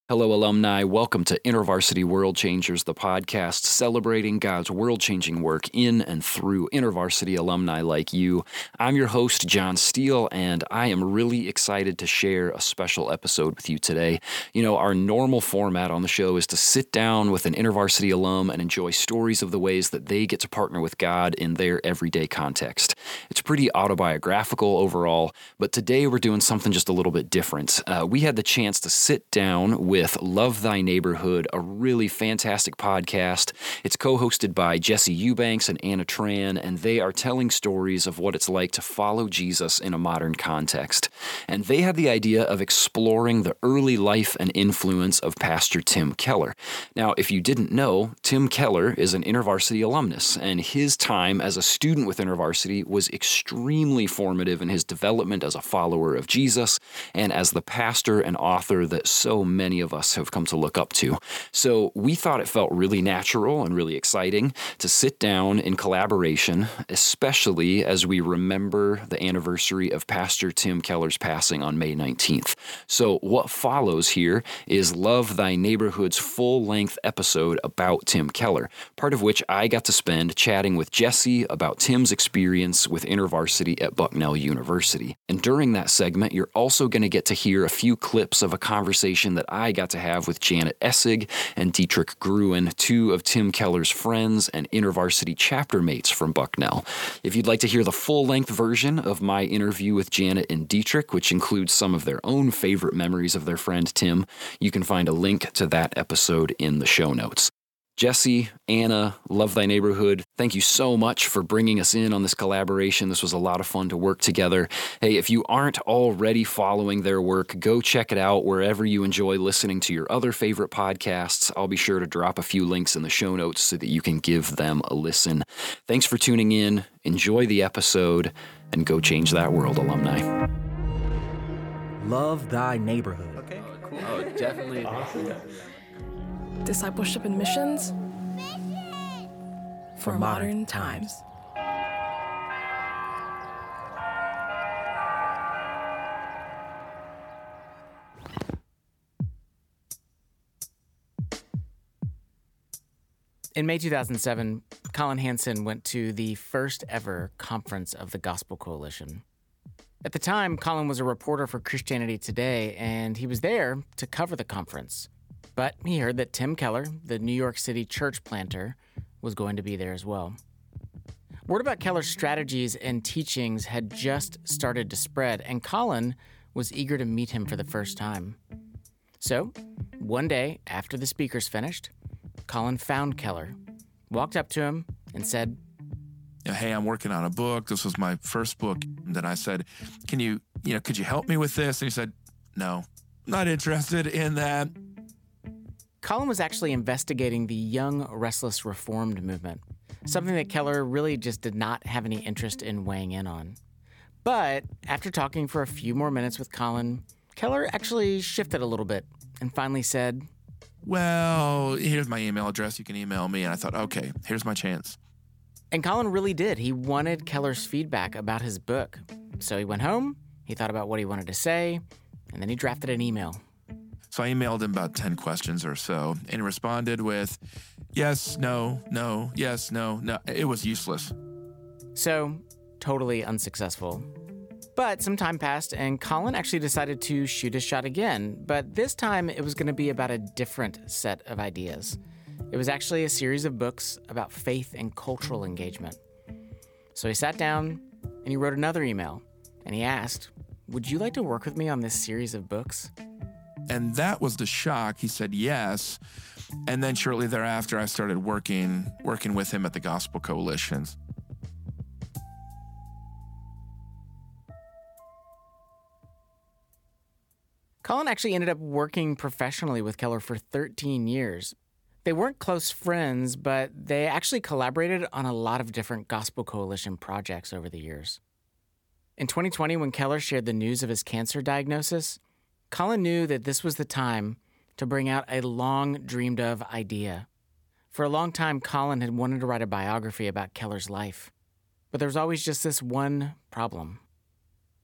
Hello, alumni. Welcome to InterVarsity World Changers, the podcast celebrating God's world-changing work in and through InterVarsity alumni like you. I'm your host, John Steele, and I am really excited to share a special episode with you today. You know, our normal format on the show is to sit down with an InterVarsity alum and enjoy stories of the ways that they get to partner with God in their everyday context. It's pretty autobiographical overall, but today we're doing something just a little bit different. We had the chance to sit down with Love Thy Neighborhood, a really fantastic podcast. It's co-hosted by Jesse Eubanks and Anna Tran, and they are telling stories of what it's like to follow Jesus in a modern context. And they had the idea of exploring the early life and influence of Pastor Tim Keller. Now, if you didn't know, Tim Keller is an InterVarsity alumnus, and his time as a student with InterVarsity was extremely formative in his development as a follower of Jesus and as the pastor and author that so many of us have come to look up to. So we thought it felt really natural and really exciting to sit down in collaboration, especially as we remember the anniversary of Pastor Tim Keller's passing on May 19th. So what follows here is Love Thy Neighborhood's full-length episode about Tim Keller, part of which I got to spend chatting with Jesse about Tim's experience with InterVarsity at Bucknell University. And during that segment, you're also going to get to hear a few clips of a conversation that I got to have with Janet Essig and Dietrich Gruen, two of Tim Keller's friends and InterVarsity chapter mates from Bucknell. If you'd like to hear the full-length version of my interview with Janet and Dietrich, which includes some of their own favorite memories of their friend Tim, you can find a link to that episode in the show notes. Jesse, Anna, Love Thy Neighborhood, thank you so much for bringing us in on this collaboration. This was a lot of fun to work together. Hey, if you aren't already following their work, go check it out wherever you enjoy listening to your other favorite podcasts. I'll be sure to drop a few links in the show notes so that you can give them a listen. Thanks for tuning in. Enjoy the episode and go change that world, alumni. Love Thy Neighborhood. Okay, cool. Oh, definitely. Awesome. Discipleship and missions for modern times. In May 2007, Colin Hansen went to the first ever conference of the Gospel Coalition. At the time, Colin was a reporter for Christianity Today, and he was there to cover the conference. But he heard that Tim Keller, the New York City church planter, was going to be there as well. Word about Keller's strategies and teachings had just started to spread, and Colin was eager to meet him for the first time. So, one day after the speakers finished, Colin found Keller, walked up to him, and said, "Hey, I'm working on a book. This was my first book." And then I said, could you help me with this? And he said, "No, not interested in that." Colin was actually investigating the Young Restless Reformed movement, something that Keller really just did not have any interest in weighing in on. But after talking for a few more minutes with Colin, Keller actually shifted a little bit and finally said, "Well, here's my email address. You can email me." And I thought, okay, here's my chance. And Colin really did. He wanted Keller's feedback about his book. So he went home, he thought about what he wanted to say, and then he drafted an email. So I emailed him about 10 questions or so, and he responded with, yes, no, no, yes, no, no. It was useless. So, totally unsuccessful. But some time passed, and Colin actually decided to shoot his shot again, but this time it was going to be about a different set of ideas. It was actually a series of books about faith and cultural engagement. So he sat down, and he wrote another email, and he asked, "Would you like to work with me on this series of books?" And that was the shock. He said yes. And then shortly thereafter, I started working with him at the Gospel Coalition. Colin actually ended up working professionally with Keller for 13 years. They weren't close friends, but they actually collaborated on a lot of different Gospel Coalition projects over the years. In 2020, when Keller shared the news of his cancer diagnosis, Colin knew that this was the time to bring out a long-dreamed-of idea. For a long time, Colin had wanted to write a biography about Keller's life. But there was always just this one problem.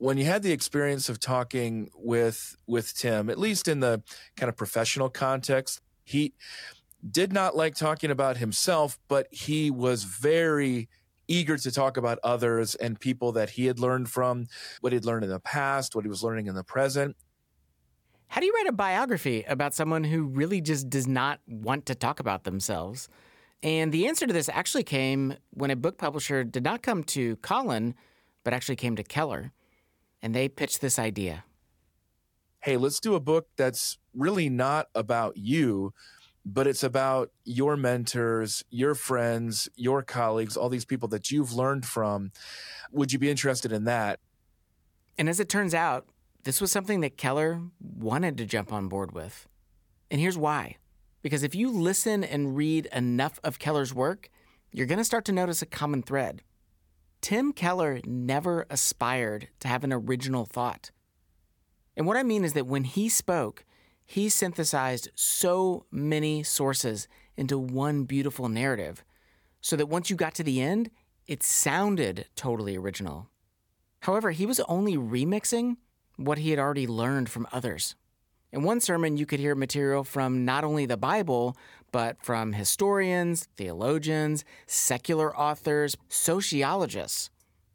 When you had the experience of talking with Tim, at least in the kind of professional context, he did not like talking about himself, but he was very eager to talk about others and people that he had learned from, what he'd learned in the past, what he was learning in the present. How do you write a biography about someone who really just does not want to talk about themselves? And the answer to this actually came when a book publisher did not come to Colin, but actually came to Keller. And they pitched this idea. Hey, let's do a book that's really not about you, but it's about your mentors, your friends, your colleagues, all these people that you've learned from. Would you be interested in that? And as it turns out, this was something that Keller wanted to jump on board with. And here's why. Because if you listen and read enough of Keller's work, you're going to start to notice a common thread. Tim Keller never aspired to have an original thought. And what I mean is that when he spoke, he synthesized so many sources into one beautiful narrative, so that once you got to the end, it sounded totally original. However, he was only remixing what he had already learned from others. In one sermon, you could hear material from not only the Bible, but from historians, theologians, secular authors, sociologists.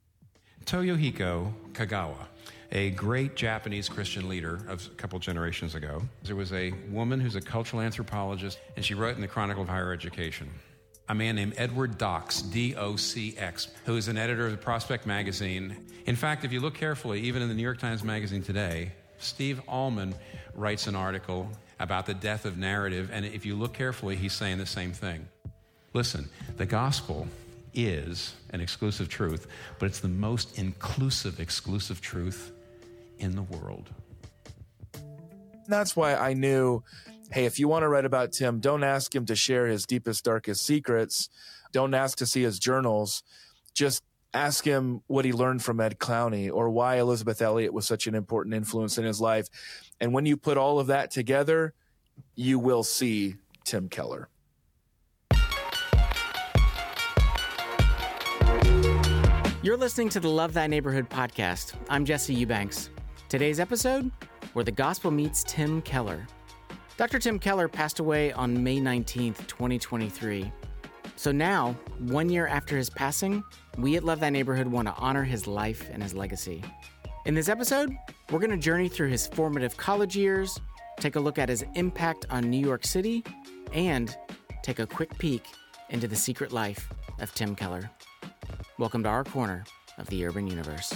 Toyohiko Kagawa, a great Japanese Christian leader of a couple generations ago. There was a woman who's a cultural anthropologist, and she wrote in the Chronicle of Higher Education. A man named Edward Docks, D-O-C-X, who is an editor of the Prospect magazine. In fact, if you look carefully, even in the New York Times Magazine today, Steve Allman writes an article about the death of narrative, and if you look carefully, he's saying the same thing. Listen, the gospel is an exclusive truth, but it's the most inclusive, exclusive truth in the world. That's why I knew, hey, if you want to write about Tim, don't ask him to share his deepest, darkest secrets. Don't ask to see his journals. Just ask him what he learned from Ed Clowney or why Elizabeth Elliot was such an important influence in his life. And when you put all of that together, you will see Tim Keller. You're listening to the Love Thy Neighborhood podcast. I'm Jesse Eubanks. Today's episode, where the gospel meets Tim Keller. Dr. Tim Keller passed away on May 19th, 2023. So now, 1 year after his passing, we at Love Thy Neighborhood want to honor his life and his legacy. In this episode, we're going to journey through his formative college years, take a look at his impact on New York City, and take a quick peek into the secret life of Tim Keller. Welcome to our corner of the urban universe.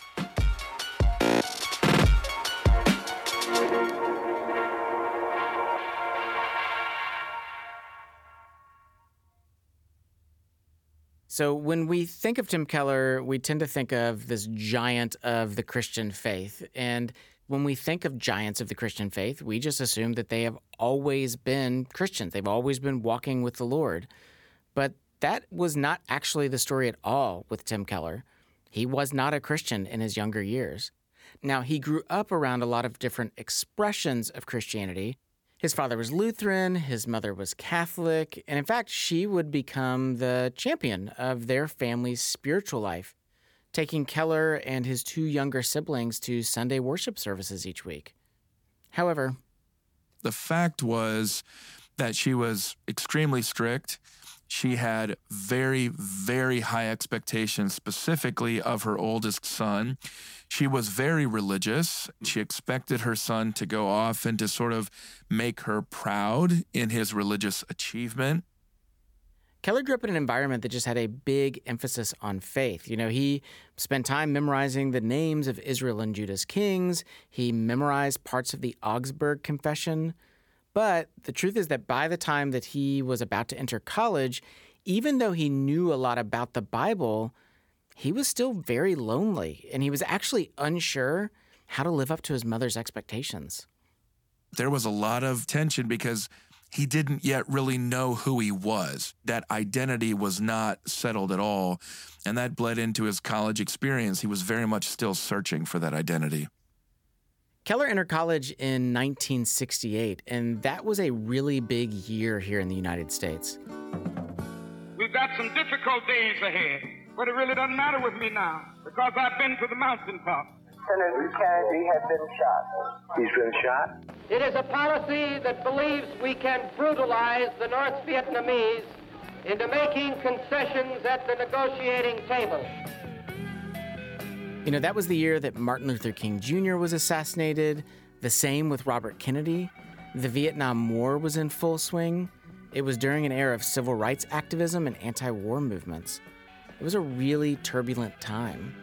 So when we think of Tim Keller, we tend to think of this giant of the Christian faith. And when we think of giants of the Christian faith, we just assume that they have always been Christians. They've always been walking with the Lord. But that was not actually the story at all with Tim Keller. He was not a Christian in his younger years. Now, he grew up around a lot of different expressions of Christianity. His father was Lutheran, his mother was Catholic, and in fact, she would become the champion of their family's spiritual life, taking Keller and his two younger siblings to Sunday worship services each week. However, the fact was that she was extremely strict. She had very, very high expectations, specifically of her oldest son. She was very religious. She expected her son to go off and to sort of make her proud in his religious achievement. Keller grew up in an environment that just had a big emphasis on faith. You know, he spent time memorizing the names of Israel and Judah's kings. He memorized parts of the Augsburg Confession. But the truth is that by the time that he was about to enter college, even though he knew a lot about the Bible, he was still very lonely, and he was actually unsure how to live up to his mother's expectations. There was a lot of tension because he didn't yet really know who he was. That identity was not settled at all, and that bled into his college experience. He was very much still searching for that identity. Keller entered college in 1968, and that was a really big year here in the United States. We've got some difficult days ahead, but it really doesn't matter with me now because I've been to the mountaintop. Senator Kennedy has been shot. He's been shot? It is a policy that believes we can brutalize the North Vietnamese into making concessions at the negotiating table. You know, that was the year that Martin Luther King Jr. was assassinated. The same with Robert Kennedy. The Vietnam War was in full swing. It was during an era of civil rights activism and anti-war movements. It was a really turbulent time.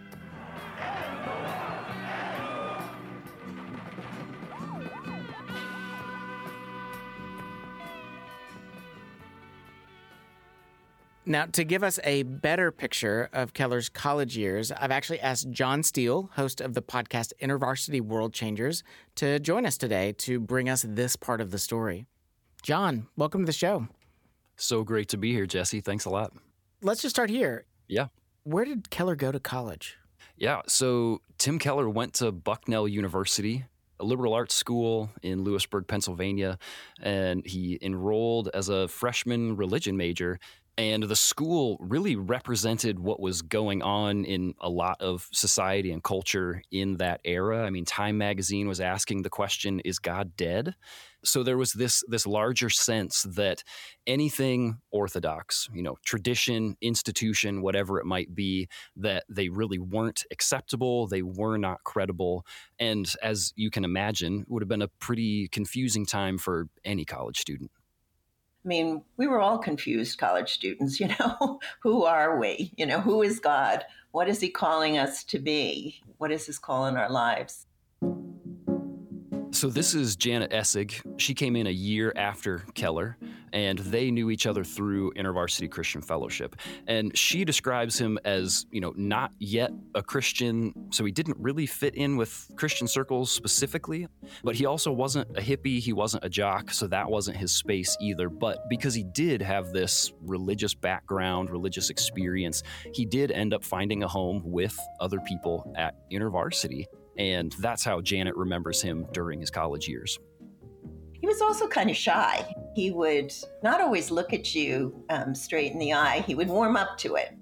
Now, to give us a better picture of Keller's college years, I've actually asked John Steele, host of the podcast InterVarsity World Changers, to join us today to bring us this part of the story. John, welcome to the show. So great to be here, Jesse. Thanks a lot. Let's just start here. Yeah. Where did Keller go to college? Yeah, so Tim Keller went to Bucknell University, a liberal arts school in Lewisburg, Pennsylvania, and he enrolled as a freshman religion major. And the school really represented what was going on in a lot of society and culture in that era. I mean, Time magazine was asking the question, is God dead? So there was this larger sense that anything orthodox, tradition, institution, whatever it might be, that they really weren't acceptable, they were not credible. And as you can imagine, it would have been a pretty confusing time for any college student. I mean, we were all confused college students, who are we? Who is God? What is he calling us to be? What is his call in our lives? So this is Janet Essig. She came in a year after Keller, and they knew each other through InterVarsity Christian Fellowship. And she describes him as, not yet a Christian, so he didn't really fit in with Christian circles specifically. But he also wasn't a hippie, he wasn't a jock, so that wasn't his space either. But because he did have this religious background, religious experience, he did end up finding a home with other people at InterVarsity. And that's how Janet remembers him during his college years. He was also kind of shy. He would not always look at you straight in the eye. He would warm up to it.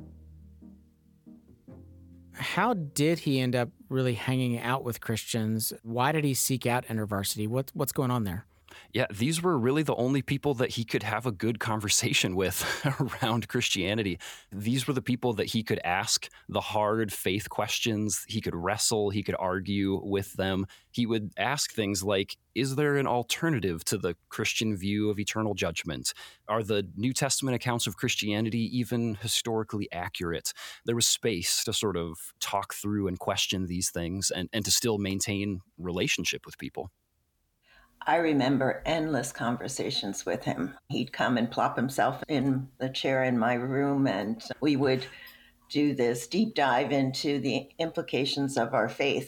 How did he end up really hanging out with Christians? Why did he seek out InterVarsity? What's going on there? Yeah, these were really the only people that he could have a good conversation with around Christianity. These were the people that he could ask the hard faith questions. He could wrestle, he could argue with them. He would ask things like, is there an alternative to the Christian view of eternal judgment? Are the New Testament accounts of Christianity even historically accurate? There was space to sort of talk through and question these things and to still maintain relationship with people. I remember endless conversations with him. He'd come and plop himself in the chair in my room, and we would do this deep dive into the implications of our faith.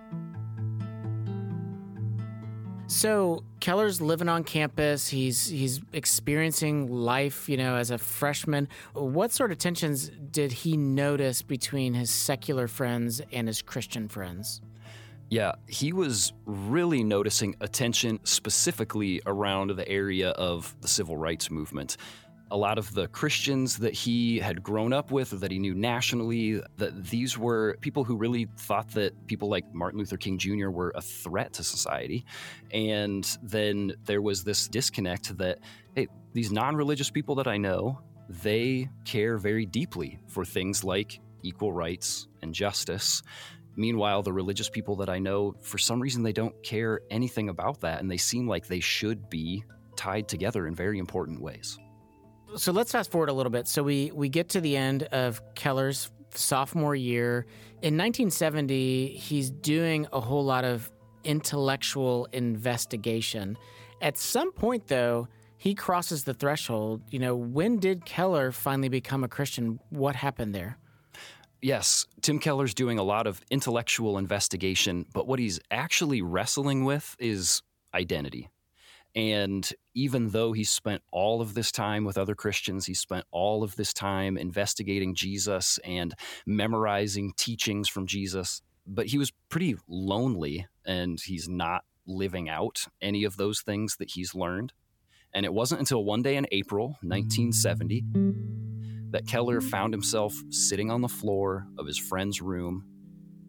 So Keller's living on campus. He's experiencing life, as a freshman. What sort of tensions did he notice between his secular friends and his Christian friends? Yeah, he was really noticing a tension specifically around the area of the civil rights movement. A lot of the Christians that he had grown up with or that he knew nationally, that these were people who really thought that people like Martin Luther King Jr. were a threat to society. And then there was this disconnect that, hey, these non-religious people that I know, they care very deeply for things like equal rights and justice. Meanwhile, the religious people that I know, for some reason, they don't care anything about that, and they seem like they should be tied together in very important ways. So let's fast forward a little bit. So we get to the end of Keller's sophomore year. In 1970, he's doing a whole lot of intellectual investigation. At some point, though, he crosses the threshold. When did Keller finally become a Christian? What happened there? Yes, Tim Keller's doing a lot of intellectual investigation, but what he's actually wrestling with is identity. And even though he spent all of this time with other Christians, he spent all of this time investigating Jesus and memorizing teachings from Jesus, but he was pretty lonely and he's not living out any of those things that he's learned. And it wasn't until one day in April 1970 that Keller found himself sitting on the floor of his friend's room,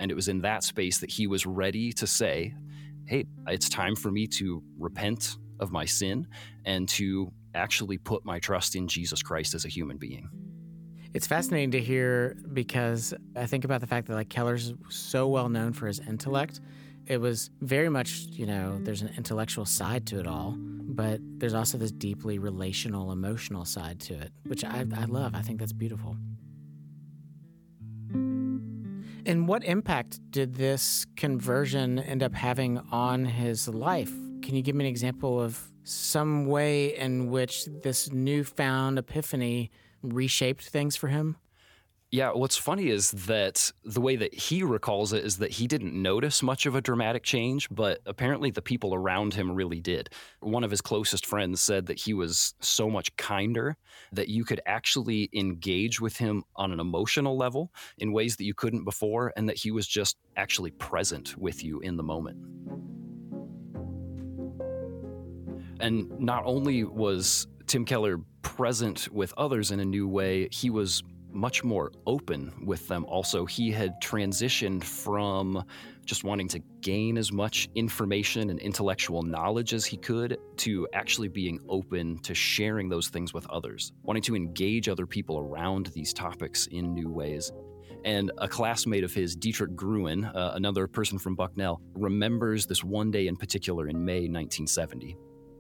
And it was in that space that he was ready to say, hey, it's time for me to repent of my sin and to actually put my trust in Jesus Christ as a human being. It's fascinating to hear because I think about the fact that Keller's so well known for his intellect. It was very much, there's an intellectual side to it all, but there's also this deeply relational, emotional side to it, which I love. I think that's beautiful. And what impact did this conversion end up having on his life? Can you give me an example of some way in which this newfound epiphany reshaped things for him? Yeah, what's funny is that the way that he recalls it is that he didn't notice much of a dramatic change, but apparently the people around him really did. One of his closest friends said that he was so much kinder that you could actually engage with him on an emotional level in ways that you couldn't before, and that he was just actually present with you in the moment. And not only was Tim Keller present with others in a new way, he was much more open with them also. He had transitioned from just wanting to gain as much information and intellectual knowledge as he could to actually being open to sharing those things with others, wanting to engage other people around these topics in new ways. And a classmate of his, Dietrich Gruen, another person from Bucknell, remembers this one day in particular in May 1970.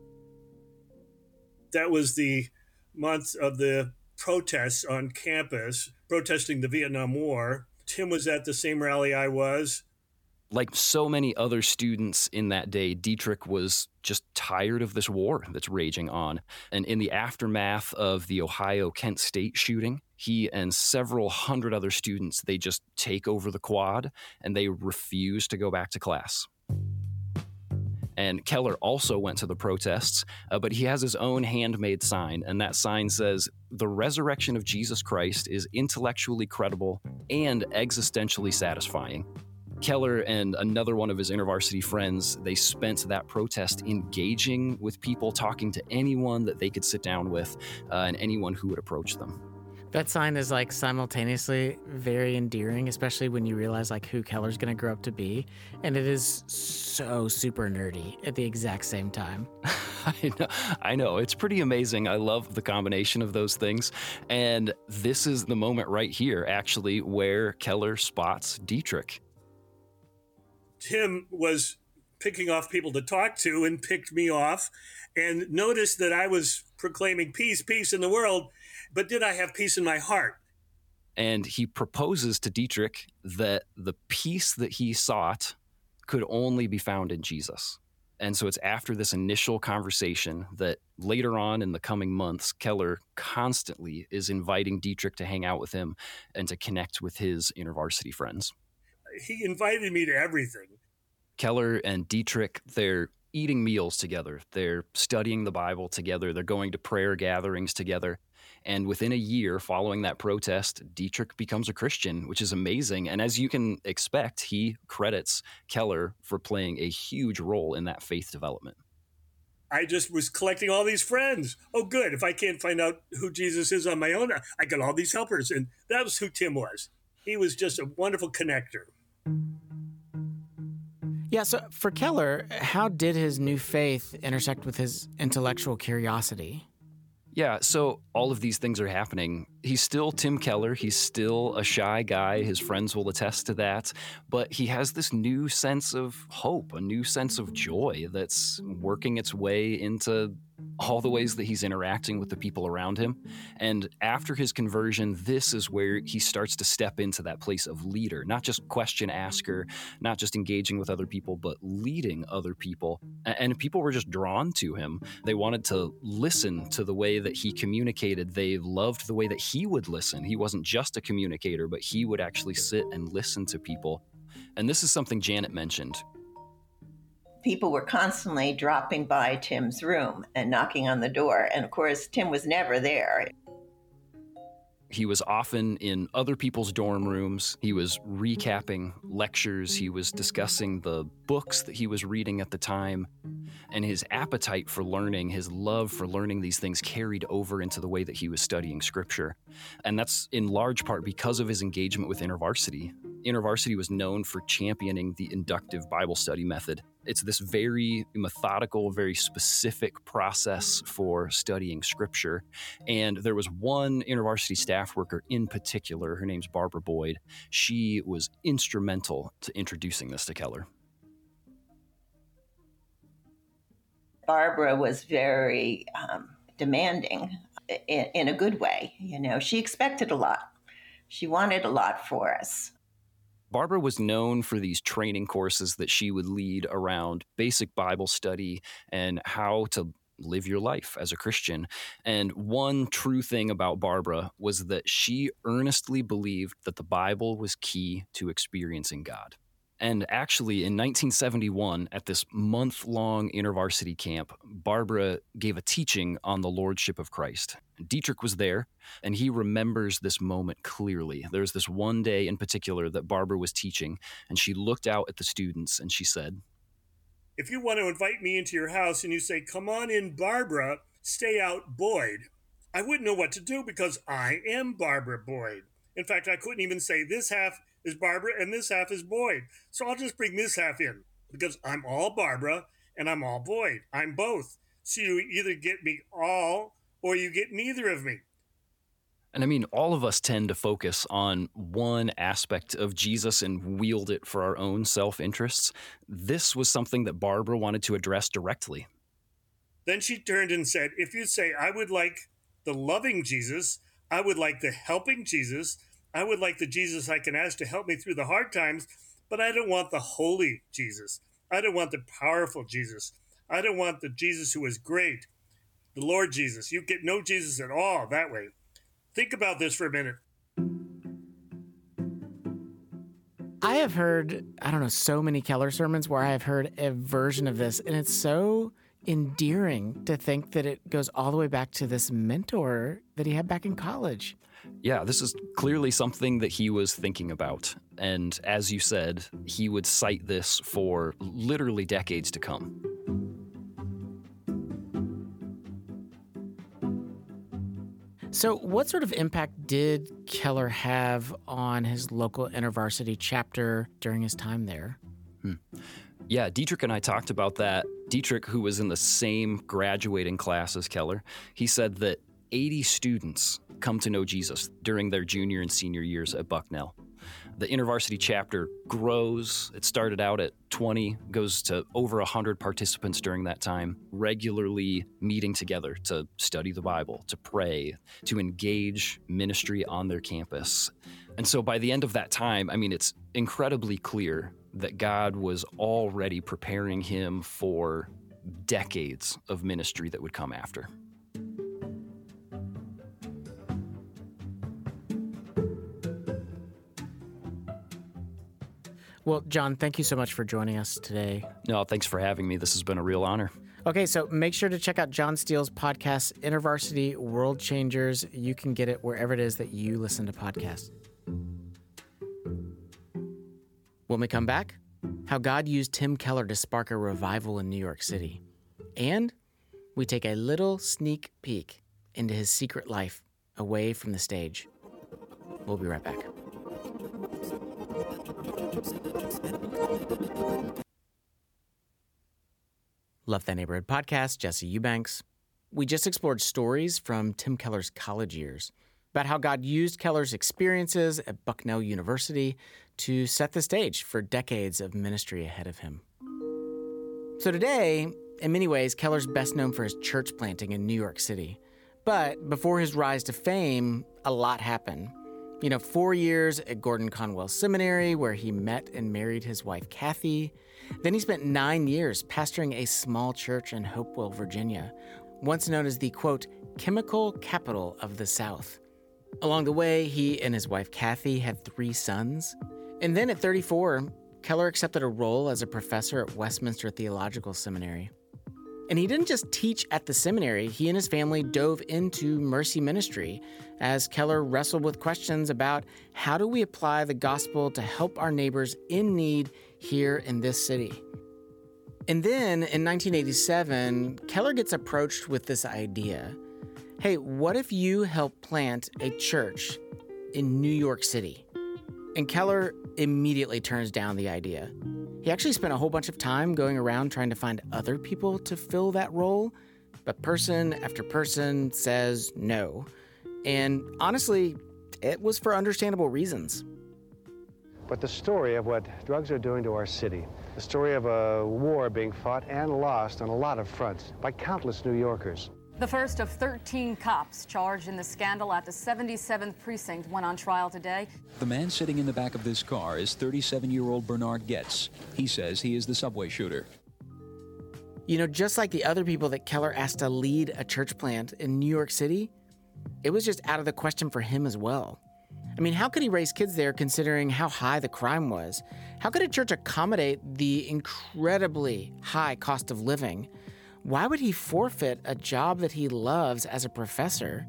That was the month of the protests on campus, protesting the Vietnam War. Tim was at the same rally I was. Like so many other students in that day, Dietrich was just tired of this war that's raging on. And in the aftermath of the Ohio Kent State shooting, he and several hundred other students, they just take over the quad and they refuse to go back to class. And Keller also went to the protests, but he has his own handmade sign, and that sign says, "The resurrection of Jesus Christ is intellectually credible and existentially satisfying." Keller and another one of his InterVarsity friends, they spent that protest engaging with people, talking to anyone that they could sit down with, and anyone who would approach them. That sign is simultaneously very endearing, especially when you realize who Keller's going to grow up to be. And it is so super nerdy at the exact same time. I know. It's pretty amazing. I love the combination of those things. And this is the moment right here, actually, where Keller spots Dietrich. Tim was picking off people to talk to and picked me off and noticed that I was proclaiming peace in the world. But did I have peace in my heart? And he proposes to Dietrich that the peace that he sought could only be found in Jesus. And so it's after this initial conversation that later on in the coming months, Keller constantly is inviting Dietrich to hang out with him and to connect with his InterVarsity friends. He invited me to everything. Keller and Dietrich, they're eating meals together. They're studying the Bible together. They're going to prayer gatherings together. And within a year following that protest, Dietrich becomes a Christian, which is amazing. And as you can expect, he credits Keller for playing a huge role in that faith development. I just was collecting all these friends. Oh, good. If I can't find out who Jesus is on my own, I got all these helpers. And that was who Tim was. He was just a wonderful connector. Yeah, so for Keller, how did his new faith intersect with his intellectual curiosity? Yeah, so all of these things are happening. He's still Tim Keller. He's still a shy guy. His friends will attest to that. But he has this new sense of hope, a new sense of joy that's working its way into all the ways that he's interacting with the people around him. And after his conversion, this is where he starts to step into that place of leader, not just question asker, not just engaging with other people, but leading other people. And people were just drawn to him. They wanted to listen to the way that he communicated. They loved the way that he would listen. He wasn't just a communicator, but he would actually sit and listen to people. And this is something Janet mentioned. People were constantly dropping by Tim's room and knocking on the door. And of course, Tim was never there. He was often in other people's dorm rooms. He was recapping lectures. He was discussing the books that he was reading at the time. And his appetite for learning, his love for learning these things carried over into the way that he was studying Scripture. And that's in large part because of his engagement with InterVarsity. InterVarsity was known for championing the inductive Bible study method. It's this very methodical, very specific process for studying Scripture. And there was one InterVarsity staff worker in particular, her name's Barbara Boyd. She was instrumental to introducing this to Keller. Barbara was very demanding in a good way. You know, she expected a lot. She wanted a lot for us. Barbara was known for these training courses that she would lead around basic Bible study and how to live your life as a Christian. And one true thing about Barbara was that she earnestly believed that the Bible was key to experiencing God. And actually, in 1971, at this month-long InterVarsity camp, Barbara gave a teaching on the Lordship of Christ. Dietrich was there, and he remembers this moment clearly. There's this one day in particular that Barbara was teaching, and she looked out at the students, and she said, "If you want to invite me into your house and you say, 'Come on in, Barbara, stay out, Boyd,' I wouldn't know what to do because I am Barbara Boyd. In fact, I couldn't even say this half is Barbara and this half is Boyd. So I'll just bring this half in because I'm all Barbara and I'm all Boyd. I'm both. So you either get me all or you get neither of me." And I mean, all of us tend to focus on one aspect of Jesus and wield it for our own self-interests. This was something that Barbara wanted to address directly. Then she turned and said, "If you say, I would like the loving Jesus, I would like the helping Jesus, I would like the Jesus I can ask to help me through the hard times, but I don't want the holy Jesus. I don't want the powerful Jesus. I don't want the Jesus who is great, the Lord Jesus. You get no Jesus at all that way." Think about this for a minute. I have heard, so many Keller sermons where I have heard a version of this, and it's so endearing to think that it goes all the way back to this mentor that he had back in college. Yeah, this is clearly something that he was thinking about. And as you said, he would cite this for literally decades to come. So what sort of impact did Keller have on his local InterVarsity chapter during his time there? Yeah, Dietrich and I talked about that. Dietrich, who was in the same graduating class as Keller, he said that 80 students come to know Jesus during their junior and senior years at Bucknell. The InterVarsity chapter grows. It started out at 20, goes to over 100 participants during that time, regularly meeting together to study the Bible, to pray, to engage ministry on their campus. And so by the end of that time, it's incredibly clear that God was already preparing him for decades of ministry that would come after. Well, John, thank you so much for joining us today. No, thanks for having me. This has been a real honor. Okay, so make sure to check out John Steele's podcast, InterVarsity World Changers. You can get it wherever it is that you listen to podcasts. When we come back, how God used Tim Keller to spark a revival in New York City. And we take a little sneak peek into his secret life away from the stage. We'll be right back. Love Thy Neighborhood podcast, Jesse Eubanks. We just explored stories from Tim Keller's college years about how God used Keller's experiences at Bucknell University to set the stage for decades of ministry ahead of him. So today, in many ways, Keller's best known for his church planting in New York City. But before his rise to fame, a lot happened. 4 years at Gordon Conwell Seminary, where he met and married his wife, Kathy. Then he spent 9 years pastoring a small church in Hopewell, Virginia, once known as the, quote, chemical capital of the South. Along the way, he and his wife, Kathy, had 3 sons. And then at 34, Keller accepted a role as a professor at Westminster Theological Seminary. And he didn't just teach at the seminary. He and his family dove into mercy ministry as Keller wrestled with questions about how do we apply the gospel to help our neighbors in need here in this city. And then in 1987, Keller gets approached with this idea. Hey, what if you help plant a church in New York City? And Keller immediately turns down the idea. He actually spent a whole bunch of time going around trying to find other people to fill that role, but person after person says no. And honestly, it was for understandable reasons. But the story of what drugs are doing to our city, the story of a war being fought and lost on a lot of fronts by countless New Yorkers. The first of 13 cops charged in the scandal at the 77th precinct went on trial today. The man sitting in the back of this car is 37-year-old Bernard Getz. He says he is the subway shooter. You know, just like the other people that Keller asked to lead a church plant in New York City, it was just out of the question for him as well. I mean, how could he raise kids there considering how high the crime was? How could a church accommodate the incredibly high cost of living? Why would he forfeit a job that he loves as a professor?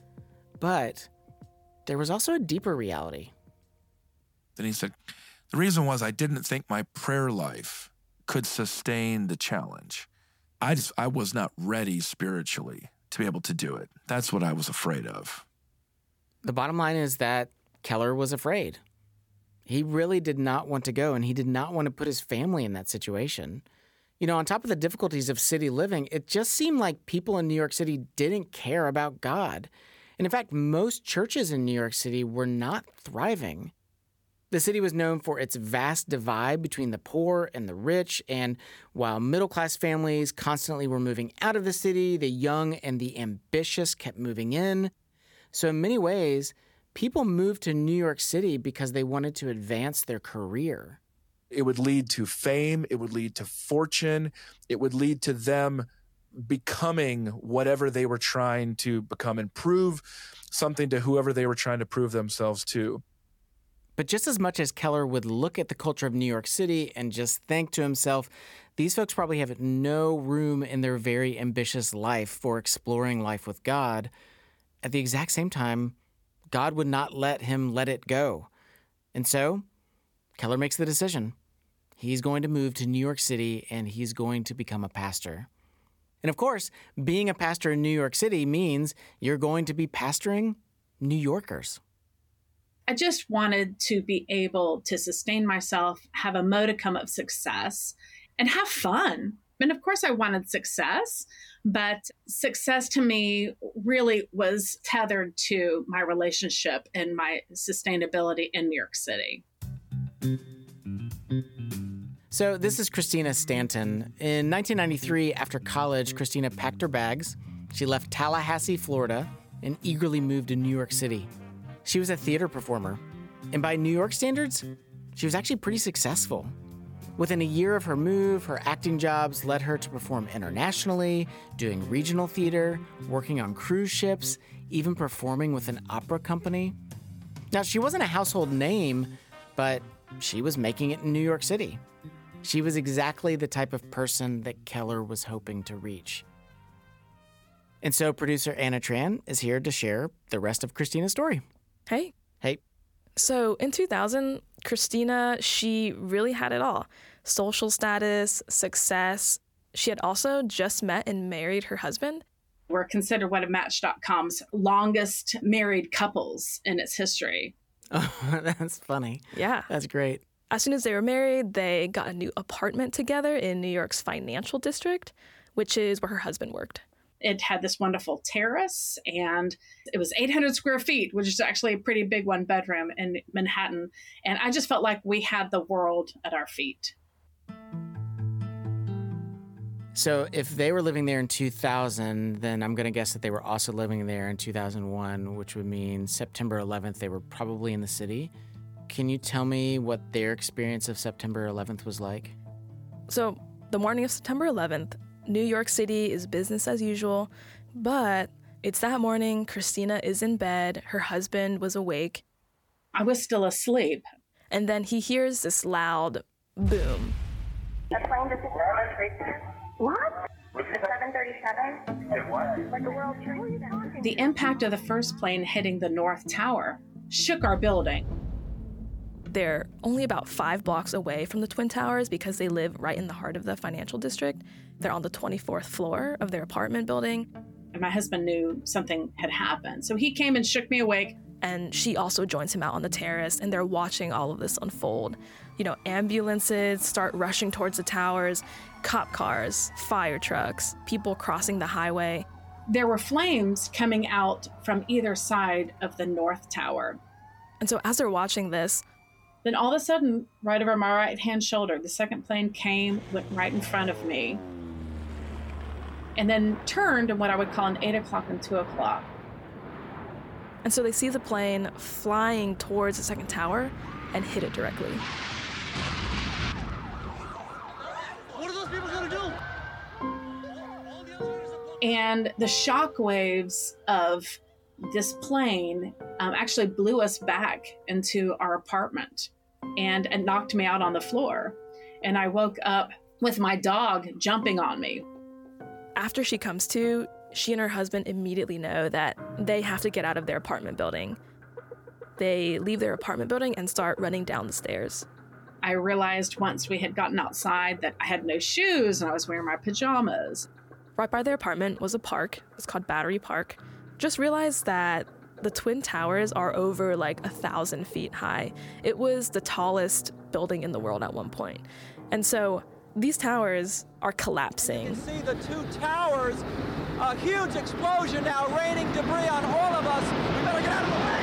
But there was also a deeper reality. Then he said, the reason was I didn't think my prayer life could sustain the challenge. I was not ready spiritually to be able to do it. That's what I was afraid of. The bottom line is that Keller was afraid. He really did not want to go, and he did not want to put his family in that situation. You know, on top of the difficulties of city living, it just seemed like people in New York City didn't care about God. And in fact, most churches in New York City were not thriving. The city was known for its vast divide between the poor and the rich, and while middle-class families constantly were moving out of the city, the young and the ambitious kept moving in. So in many ways, people moved to New York City because they wanted to advance their career. It would lead to fame. It would lead to fortune. It would lead to them becoming whatever they were trying to become and prove something to whoever they were trying to prove themselves to. But just as much as Keller would look at the culture of New York City and just think to himself, these folks probably have no room in their very ambitious life for exploring life with God, at the exact same time, God would not let him let it go. And so Keller makes the decision. He's going to move to New York City, and he's going to become a pastor. And of course, being a pastor in New York City means you're going to be pastoring New Yorkers. I just wanted to be able to sustain myself, have a modicum of success, and have fun. And of course, I wanted success, but success to me really was tethered to my relationship and my sustainability in New York City. So this is Christina Stanton. In 1993, after college, Christina packed her bags. She left Tallahassee, Florida, and eagerly moved to New York City. She was a theater performer, and by New York standards, she was actually pretty successful. Within a year of her move, her acting jobs led her to perform internationally, doing regional theater, working on cruise ships, even performing with an opera company. Now, she wasn't a household name, but she was making it in New York City. She was exactly the type of person that Keller was hoping to reach. And so producer Anna Tran is here to share the rest of Christina's story. Hey. Hey. So in 2000, Christina, she really had it all. Social status, success. She had also just met and married her husband. We're considered one of Match.com's longest married couples in its history. Oh, that's funny. Yeah. That's great. As soon as they were married, they got a new apartment together in New York's financial district, which is where her husband worked. It had this wonderful terrace, and it was 800 square feet, which is actually a pretty big one-bedroom in Manhattan. And I just felt like we had the world at our feet. So if they were living there in 2000, then I'm going to guess that they were also living there in 2001, which would mean September 11th, they were probably in the city. Can you tell me what their experience of September 11th was like? So the morning of September 11th, New York City is business as usual, but it's that morning, Christina is in bed, her husband was awake. I was still asleep. And then he hears this loud boom. A plane just what? together? It was. Like a World Trade Center. The impact of the first plane hitting the North Tower shook our building. They're only about 5 blocks away from the Twin Towers because they live right in the heart of the financial district. They're on the 24th floor of their apartment building. And my husband knew something had happened. So he came and shook me awake. And she also joins him out on the terrace, and they're watching all of this unfold. You know, ambulances start rushing towards the towers, cop cars, fire trucks, people crossing the highway. There were flames coming out from either side of the North Tower. And so as they're watching this, then all of a sudden, right over my right-hand shoulder, the second plane came, went right in front of me, and then turned in what I would call an 8 o'clock and 2 o'clock. And so they see the plane flying towards the second tower and hit it directly. What are those people going to do? And the shock waves of this plane actually blew us back into our apartment and knocked me out on the floor. And I woke up with my dog jumping on me. After she comes to, she and her husband immediately know that they have to get out of their apartment building. They leave their apartment building and start running down the stairs. I realized once we had gotten outside that I had no shoes and I was wearing my pajamas. Right by their apartment was a park. It's called Battery Park. Just realized that the Twin Towers are over like 1,000 feet high. It was the tallest building in the world at one point. And so these towers are collapsing. You can see the two towers, a huge explosion now, raining debris on all of us. We better get out of the way.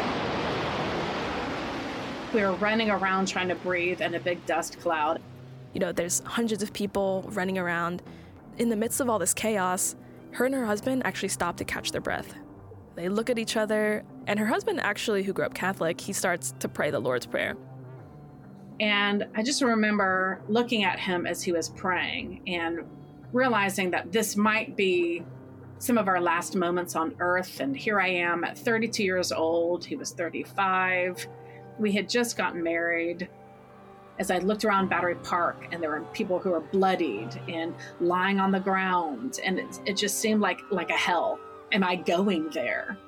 We were running around trying to breathe in a big dust cloud. You know, there's hundreds of people running around. In the midst of all this chaos, her and her husband actually stop to catch their breath. They look at each other, and her husband actually, who grew up Catholic, he starts to pray the Lord's Prayer. And I just remember looking at him as he was praying and realizing that this might be some of our last moments on earth. And here I am at 32 years old. He was 35. We had just gotten married. As I looked around Battery Park, and there were people who were bloodied and lying on the ground, and it just seemed like a hell. Am I going there?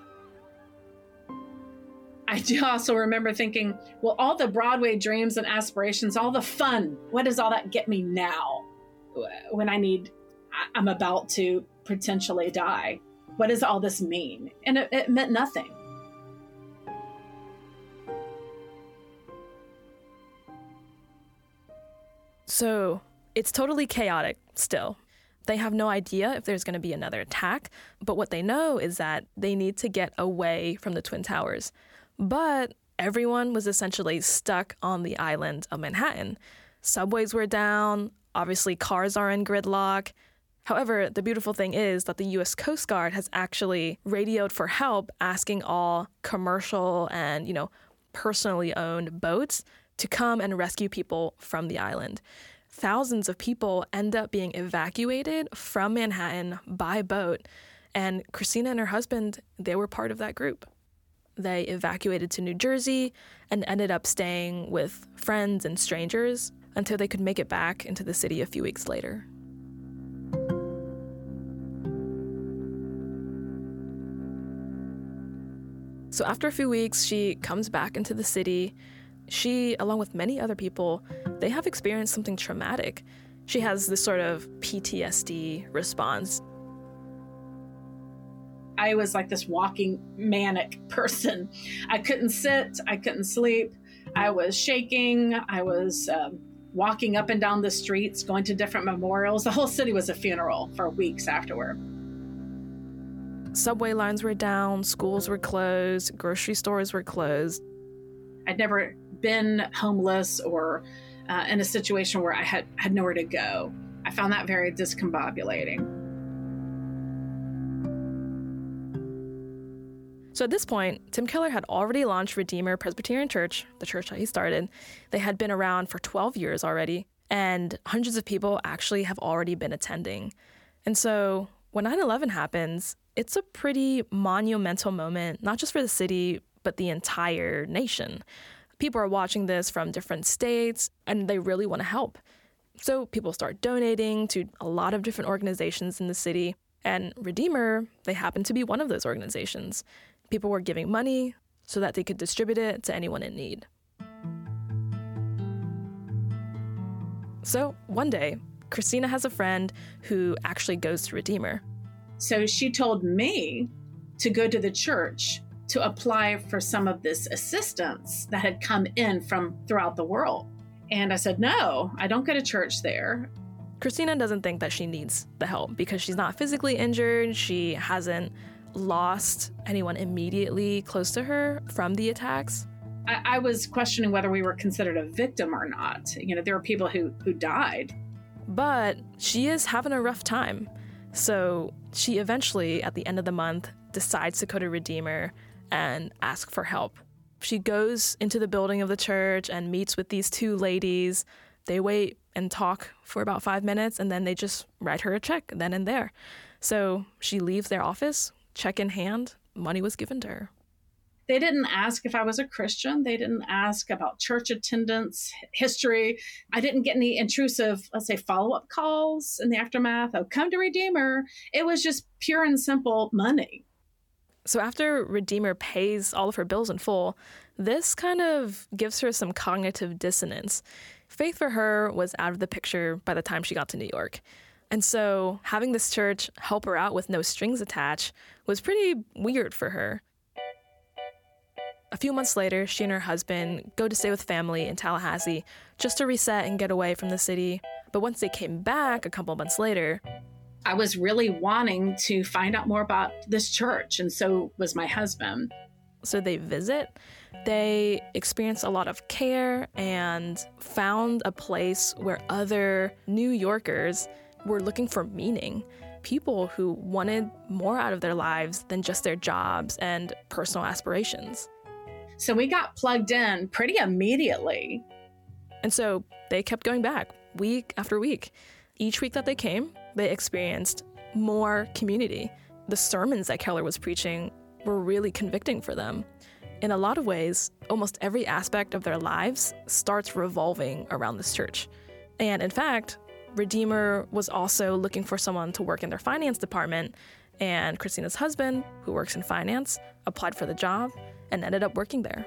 I do also remember thinking, well, all the Broadway dreams and aspirations, all the fun, what does all that get me now when I'm about to potentially die? What does all this mean? And it meant nothing. So it's totally chaotic still. They have no idea if there's going to be another attack, but what they know is that they need to get away from the Twin Towers. But everyone was essentially stuck on the island of Manhattan. Subways were down, obviously cars are in gridlock. However, the beautiful thing is that the U.S. Coast Guard has actually radioed for help, asking all commercial and, personally owned boats to come and rescue people from the island. Thousands of people end up being evacuated from Manhattan by boat, and Christina and her husband, they were part of that group. They evacuated to New Jersey and ended up staying with friends and strangers until they could make it back into the city a few weeks later. So after a few weeks, she comes back into the city. She, along with many other people, they have experienced something traumatic. She has this sort of PTSD response. I was like this walking manic person. I couldn't sit, I couldn't sleep. I was shaking. I was walking up and down the streets, going to different memorials. The whole city was a funeral for weeks afterward. Subway lines were down, schools were closed, grocery stores were closed. I'd never been homeless or in a situation where I had nowhere to go. I found that very discombobulating. So at this point, Tim Keller had already launched Redeemer Presbyterian Church, the church that he started. They had been around for 12 years already, and hundreds of people actually have already been attending. And so when 9/11 happens, it's a pretty monumental moment, not just for the city, but the entire nation. People are watching this from different states, and they really want to help. So people start donating to a lot of different organizations in the city. And Redeemer, they happened to be one of those organizations. People were giving money so that they could distribute it to anyone in need. So one day, Christina has a friend who actually goes to Redeemer. So she told me to go to the church to apply for some of this assistance that had come in from throughout the world. And I said, no, I don't go to church there. Christina doesn't think that she needs the help because she's not physically injured. She hasn't lost anyone immediately close to her from the attacks. I was questioning whether we were considered a victim or not. You know, there were people who died. But she is having a rough time. So she eventually, at the end of the month, decides to go to Redeemer and ask for help. She goes into the building of the church and meets with these two ladies. They wait and talk for about 5 minutes, and then they just write her a check then and there. So she leaves their office, check in hand, money was given to her. They didn't ask if I was a Christian. They didn't ask about church attendance, history. I didn't get any intrusive, let's say, follow-up calls in the aftermath. Oh, come to Redeemer. It was just pure and simple money. So after Redeemer pays all of her bills in full, this kind of gives her some cognitive dissonance. Faith for her was out of the picture by the time she got to New York. And so having this church help her out with no strings attached was pretty weird for her. A few months later, she and her husband go to stay with family in Tallahassee just to reset and get away from the city. But once they came back a couple months later, I was really wanting to find out more about this church, and so was my husband. So they visit. They experienced a lot of care and found a place where other New Yorkers were looking for meaning. People who wanted more out of their lives than just their jobs and personal aspirations. So we got plugged in pretty immediately. And so they kept going back week after week. Each week that they came, they experienced more community. The sermons that Keller was preaching were really convicting for them. In a lot of ways, almost every aspect of their lives starts revolving around this church. And in fact, Redeemer was also looking for someone to work in their finance department, and Christina's husband, who works in finance, applied for the job and ended up working there.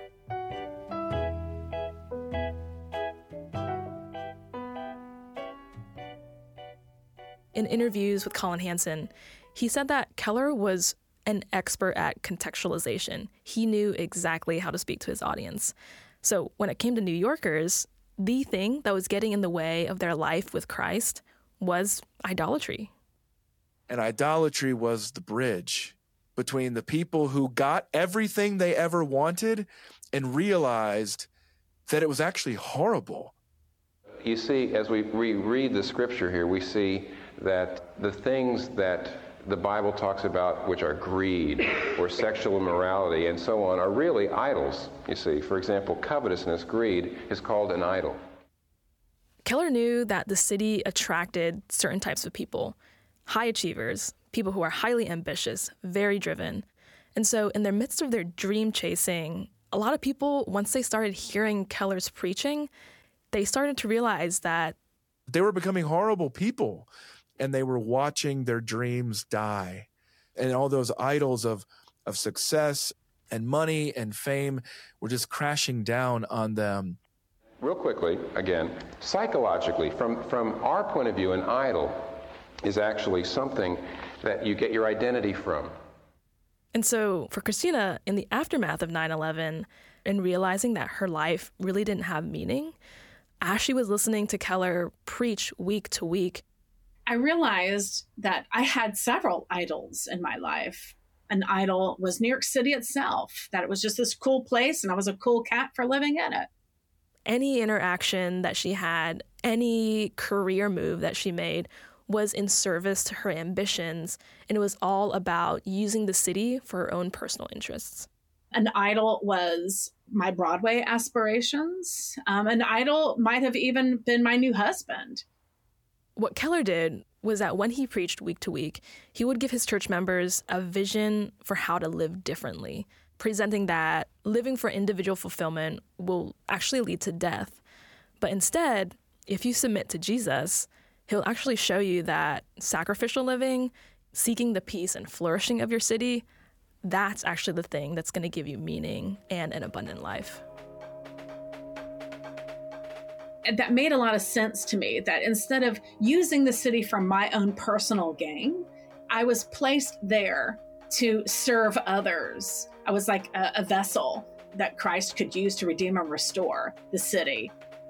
In interviews with Collin Hansen, he said that Keller was an expert at contextualization. He knew exactly how to speak to his audience. So when it came to New Yorkers, the thing that was getting in the way of their life with Christ was idolatry. And idolatry was the bridge between the people who got everything they ever wanted and realized that it was actually horrible. You see, as we read the scripture here, we see that the things that the Bible talks about, which are greed or sexual immorality and so on, are really idols, you see. For example, covetousness, greed, is called an idol. Keller knew that the city attracted certain types of people, high achievers, people who are highly ambitious, very driven. And so in the midst of their dream chasing, a lot of people, once they started hearing Keller's preaching, they started to realize that they were becoming horrible people. And they were watching their dreams die. And all those idols of success and money and fame were just crashing down on them. Real quickly, again, psychologically, from our point of view, an idol is actually something that you get your identity from. And so for Christina, in the aftermath of 9/11, and realizing that her life really didn't have meaning, as she was listening to Keller preach week to week, I realized that I had several idols in my life. An idol was New York City itself, that it was just this cool place and I was a cool cat for living in it. Any interaction that she had, any career move that she made was in service to her ambitions, and it was all about using the city for her own personal interests. An idol was my Broadway aspirations. An idol might have even been my new husband. What Keller did was that when he preached week to week, he would give his church members a vision for how to live differently, presenting that living for individual fulfillment will actually lead to death. But instead, if you submit to Jesus, he'll actually show you that sacrificial living seeking the peace and flourishing of your city, that's actually the thing that's going to give you meaning and an abundant life. And that made a lot of sense to me, that instead of using the city for my own personal gain, I was placed there to serve others. I was like a vessel that Christ could use to redeem and restore the city.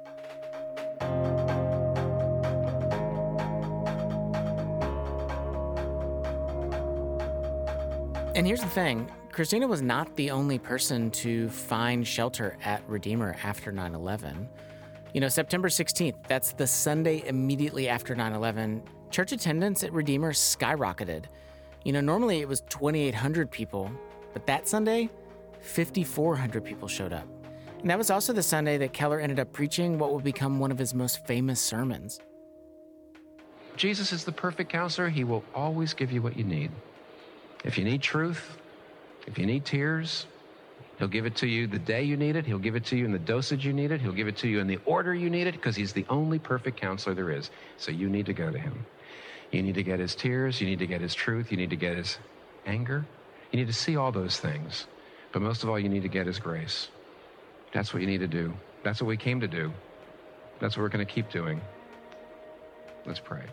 And here's the thing, Christina was not the only person to find shelter at Redeemer after 9/11. September 16th, that's the Sunday immediately after 9/11, church attendance at Redeemer skyrocketed. Normally it was 2,800 people, but that Sunday, 5,400 people showed up. And that was also the Sunday that Keller ended up preaching what would become one of his most famous sermons. Jesus is the perfect counselor. He will always give you what you need. If you need truth, if you need tears, he'll give it to you the day you need it. He'll give it to you in the dosage you need it. He'll give it to you in the order you need it, because he's the only perfect counselor there is. So you need to go to him. You need to get his tears. You need to get his truth. You need to get his anger. You need to see all those things. But most of all, you need to get his grace. That's what you need to do. That's what we came to do. That's what we're going to keep doing. Let's pray.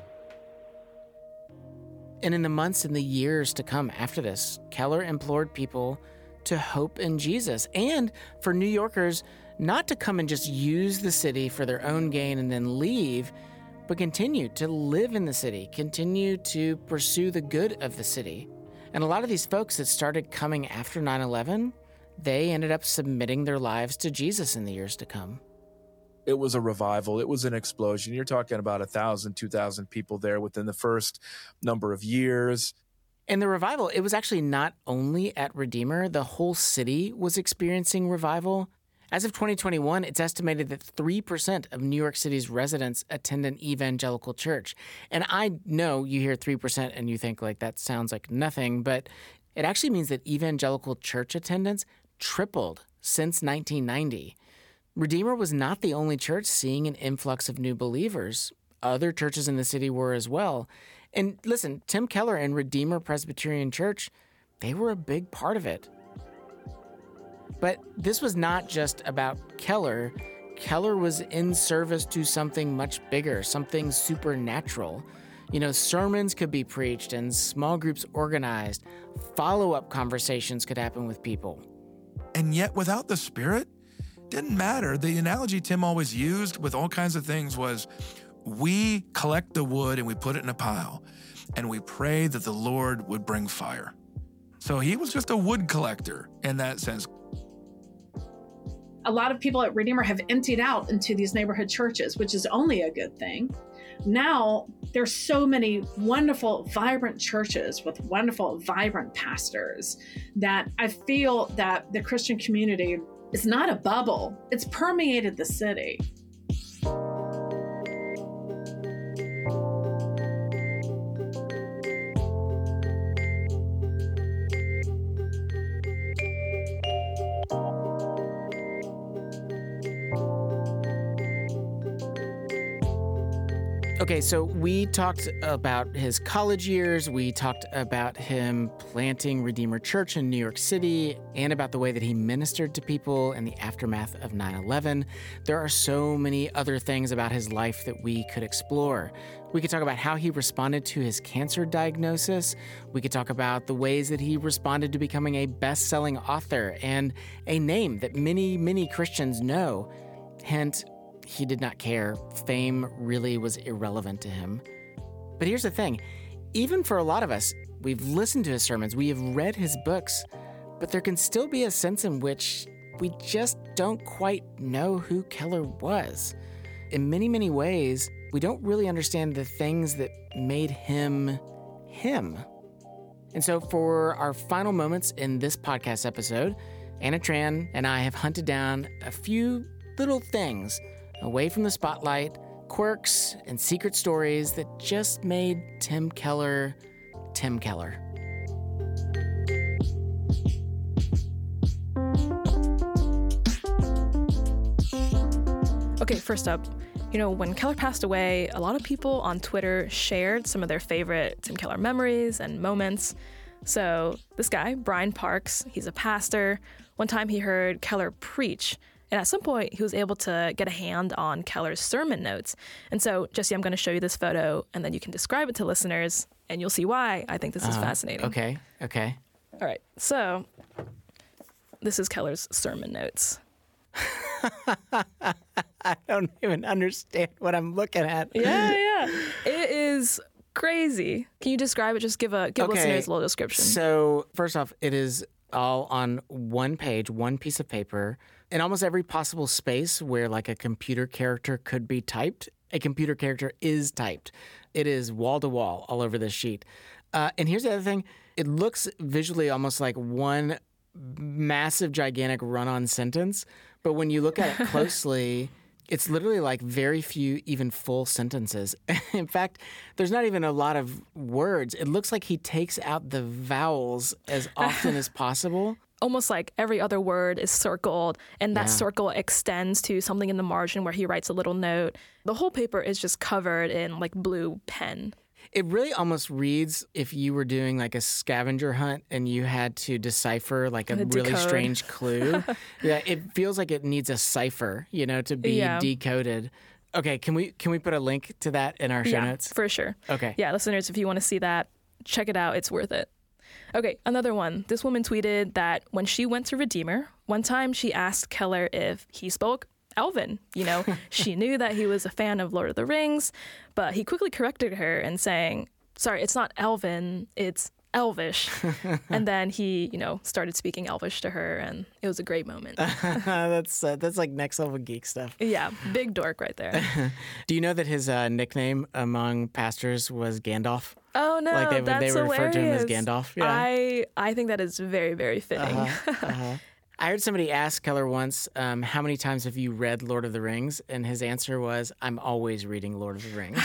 And in the months and the years to come after this, Keller implored people to hope in Jesus, and for New Yorkers not to come and just use the city for their own gain and then leave, but continue to live in the city, continue to pursue the good of the city. And a lot of these folks that started coming after 9/11, they ended up submitting their lives to Jesus in the years to come. It was a revival. It was an explosion. You're talking about 1,000, 2,000 people there within the first number of years. And the revival, it was actually not only at Redeemer. The whole city was experiencing revival. As of 2021, it's estimated that 3% of New York City's residents attend an evangelical church. And I know you hear 3% and you think like that sounds like nothing, but it actually means that evangelical church attendance tripled since 1990. Redeemer was not the only church seeing an influx of new believers. Other churches in the city were as well. And listen, Tim Keller and Redeemer Presbyterian Church, they were a big part of it. But this was not just about Keller. Keller was in service to something much bigger, something supernatural. Sermons could be preached and small groups organized. Follow-up conversations could happen with people. And yet without the Spirit, didn't matter. The analogy Tim always used with all kinds of things was, we collect the wood and we put it in a pile, and we pray that the Lord would bring fire. So he was just a wood collector in that sense. A lot of people at Redeemer have emptied out into these neighborhood churches, which is only a good thing. Now, there's so many wonderful, vibrant churches with wonderful, vibrant pastors that I feel that the Christian community is not a bubble. It's permeated the city. Okay, so we talked about his college years, we talked about him planting Redeemer Church in New York City, and about the way that he ministered to people in the aftermath of 9/11. There are so many other things about his life that we could explore. We could talk about how he responded to his cancer diagnosis. We could talk about the ways that he responded to becoming a best-selling author and a name that many, many Christians know. Hint, he did not care. Fame really was irrelevant to him. But here's the thing. Even for a lot of us, we've listened to his sermons, we have read his books, but there can still be a sense in which we just don't quite know who Keller was. In many, many ways, we don't really understand the things that made him him. And so for our final moments in this podcast episode, Anna Tran and I have hunted down a few little things away from the spotlight, quirks and secret stories that just made Tim Keller, Tim Keller. Okay, first up, When Keller passed away, a lot of people on Twitter shared some of their favorite Tim Keller memories and moments. So this guy, Brian Parks, he's a pastor. One time he heard Keller preach, and at some point he was able to get a hand on Keller's sermon notes. And so, Jesse, I'm going to show you this photo, and then you can describe it to listeners, and you'll see why I think this is fascinating. Okay. All right, so this is Keller's sermon notes. I don't even understand what I'm looking at. Yeah. It is crazy. Can you describe it? Just give listeners a little description. So first off, it is all on one page, one piece of paper, in almost every possible space where like a computer character could be typed. A computer character is typed. It is wall to wall all over this sheet. And here's the other thing. It looks visually almost like one massive, gigantic run-on sentence. But when you look at it closely, it's literally like very few even full sentences. In fact, there's not even a lot of words. It looks like he takes out the vowels as often as possible. Almost like every other word is circled, and that circle extends to something in the margin where he writes a little note. The whole paper is just covered in like blue pen. It really almost reads if you were doing like a scavenger hunt and you had to decipher like a really strange clue. Yeah, it feels like it needs a cipher, to be decoded. Okay, can we put a link to that in our show notes? For sure. Okay. Yeah, listeners, if you want to see that, check it out. It's worth it. Okay, another one. This woman tweeted that when she went to Redeemer, one time she asked Keller if he spoke Elven. She knew that he was a fan of Lord of the Rings, but he quickly corrected her and saying, sorry, it's not Elven, it's Elvish. And then he, started speaking Elvish to her, and it was a great moment. That's like next level geek stuff. Yeah, big dork right there. Do you know that his nickname among pastors was Gandalf? Oh no, like that's they would refer to him as hilarious. Gandalf. Yeah. I think that is very, very fitting. I heard somebody ask Keller once, how many times have you read Lord of the Rings? And his answer was, I'm always reading Lord of the Rings.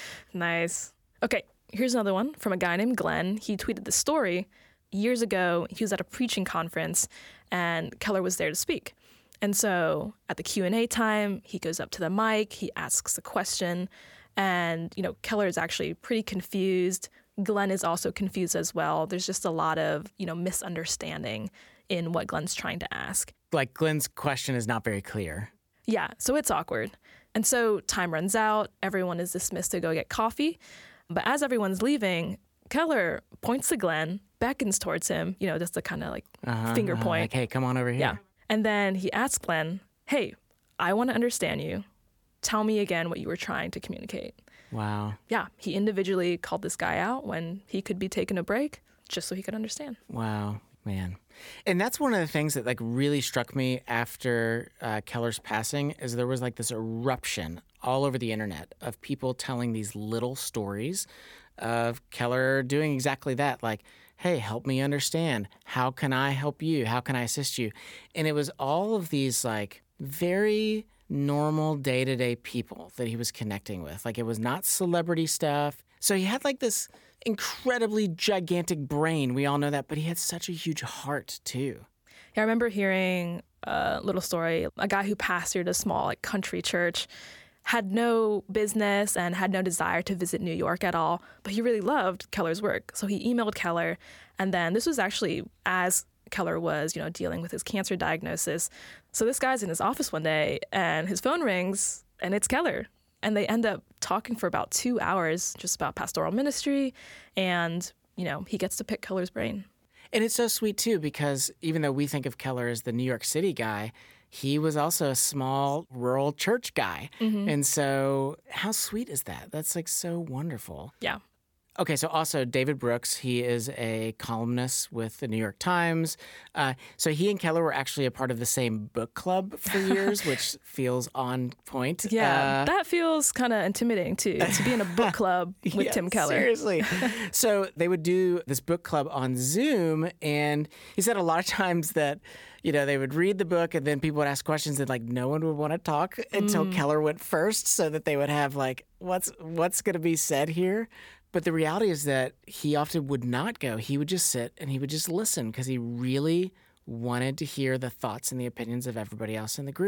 Nice. Okay, here's another one from a guy named Glenn. He tweeted the story. Years ago, he was at a preaching conference, and Keller was there to speak. And so at the Q&A time, he goes up to the mic, he asks a question, and, Keller is actually pretty confused. Glenn is also confused as well. There's just a lot of, misunderstanding in what Glenn's trying to ask. Like Glenn's question is not very clear. Yeah, so it's awkward. And so time runs out. Everyone is dismissed to go get coffee. But as everyone's leaving, Keller points to Glenn, beckons towards him, just a kind of like finger point. Like, hey, come on over here. Yeah. And then he asks Glenn, hey, I want to understand you. Tell me again what you were trying to communicate. Wow. Yeah, he individually called this guy out when he could be taking a break just so he could understand. Wow, man. And that's one of the things that like really struck me after Keller's passing is there was like this eruption all over the internet of people telling these little stories of Keller doing exactly that. Like, hey, help me understand. How can I help you? How can I assist you? And it was all of these like very normal day-to-day people that he was connecting with. Like it was not celebrity stuff. So he had like this incredibly gigantic brain. We all know that, but he had such a huge heart too. Yeah, I remember hearing a little story. A guy who pastored a small country church had no business and had no desire to visit New York at all, but he really loved Keller's work. So he emailed Keller, and then this was actually as Keller was, dealing with his cancer diagnosis. So this guy's in his office one day, and his phone rings, and it's Keller. And they end up talking for about 2 hours just about pastoral ministry, and, he gets to pick Keller's brain. And it's so sweet, too, because even though we think of Keller as the New York City guy, he was also a small rural church guy. Mm-hmm. And so how sweet is that? That's like so wonderful. Yeah. Okay, so also David Brooks, he is a columnist with the New York Times. So he and Keller were actually a part of the same book club for years, which feels on point. Yeah, that feels kind of intimidating, too, to be in a book club with Tim Keller. Seriously. So they would do this book club on Zoom, and he said a lot of times that, they would read the book, and then people would ask questions, and, no one would want to talk until Keller went first so that they would have, what's going to be said here? But the reality is that he often would not go. He would just sit and he would just listen because he really wanted to hear the thoughts and the opinions of everybody else in the group.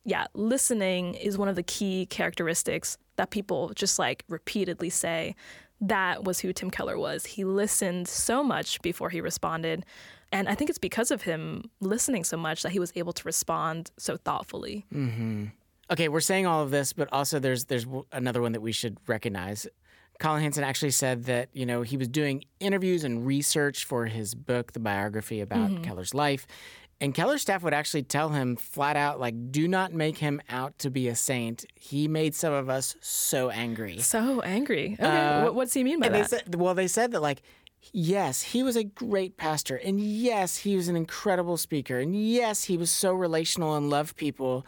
yeah, listening is one of the key characteristics that people just like repeatedly say. That was who Tim Keller was. He listened so much before he responded. And I think it's because of him listening so much that he was able to respond so thoughtfully. Mm-hmm. Okay, we're saying all of this, but also there's another one that we should recognize. Collin Hansen actually said that, you know, he was doing interviews and research for his book, the biography about Keller's life. And Keller's staff would actually tell him flat out, like, do not make him out to be a saint. He made some of us so angry. So angry. Okay, what does he mean by that? They said that, like, yes, he was a great pastor. And yes, he was an incredible speaker. And yes, he was so relational and loved people.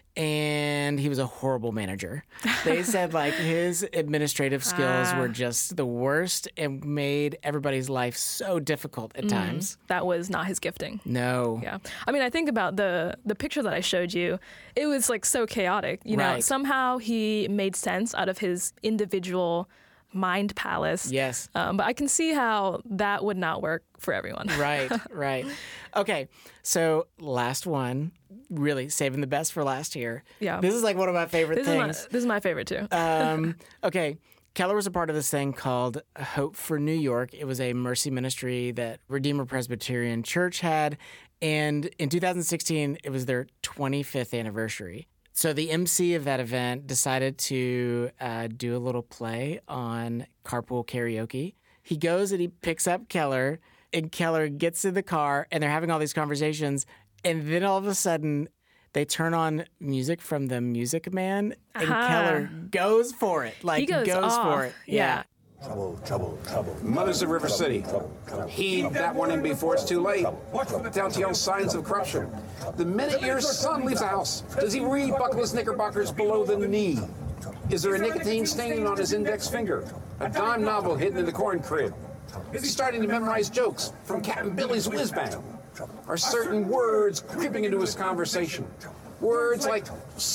And he was a horrible manager. They said, like, his administrative skills were just the worst and made everybody's life so difficult at times. That was not his gifting. No. Yeah. I mean, I think about the picture that I showed you. It was, like, so chaotic. You know, somehow he made sense out of his individual mind palace. Yes. But I can see how that would not work for everyone. Right. Okay, so last one, really saving the best for last here. Yeah. This is like one of my favorite things. This is my favorite too. Okay, Keller was a part of this thing called Hope for New York. It was a mercy ministry that Redeemer Presbyterian Church had, and in 2016, it was their 25th anniversary. So the MC of that event decided to do a little play on carpool karaoke. He goes and he picks up Keller, and Keller gets in the car, and they're having all these conversations, and then all of a sudden, they turn on music from the Music Man, and Keller goes for it. Like, he goes for it. Yeah. Trouble, trouble, trouble. Mothers of River City, heed that warning before it's too late. Telltale signs of corruption. The minute your son leaves the house, does he rebuckle his knickerbockers below the knee? Is there a nicotine stain on his index finger? A dime novel hidden in the corn crib? Is he starting to memorize jokes from Captain Billy's Whiz Bang? Are certain words creeping into his conversation? Words like